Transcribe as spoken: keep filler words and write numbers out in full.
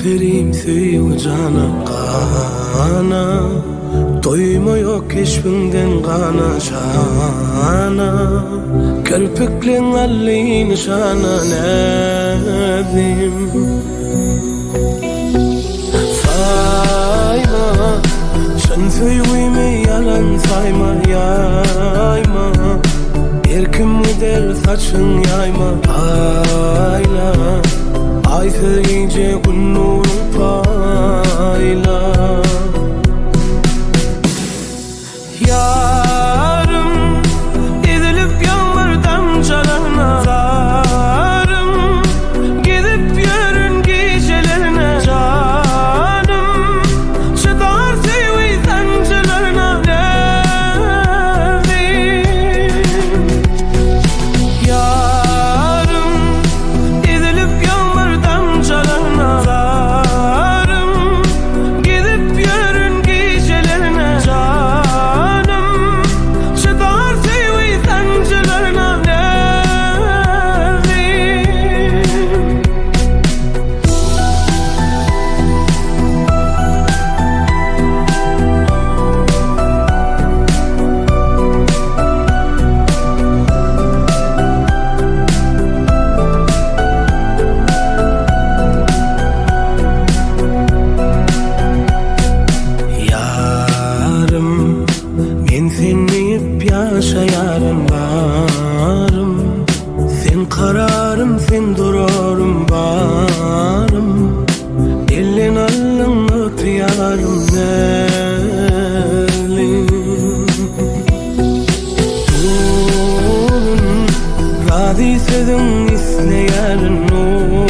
vereyim süyü cana kana, doyma yok keşfinden kana şana. Kirpiklerin alli nişana nedim. Sayma, sen söyleyimi yalan sayma, yayma. Erkim gider saçın yayma, ayla. Ay söyleyince gün nurun payla. Yarım ezilip yağmur damcalarına, zarım gidip yürün gecelerine. Canım çıkar sevi sancılarına, nevrim. Yarım ezilip yağmur damcalarına, zarım gidip yürün gecelerine. Canım çıkar sevi sancılarına, nevrim. Yarım, men seni hep yaşayarım varım. Sen kararım, sen durarım varım. Elin alın öpüyarım nelim. Durun, razı sözün isteyerin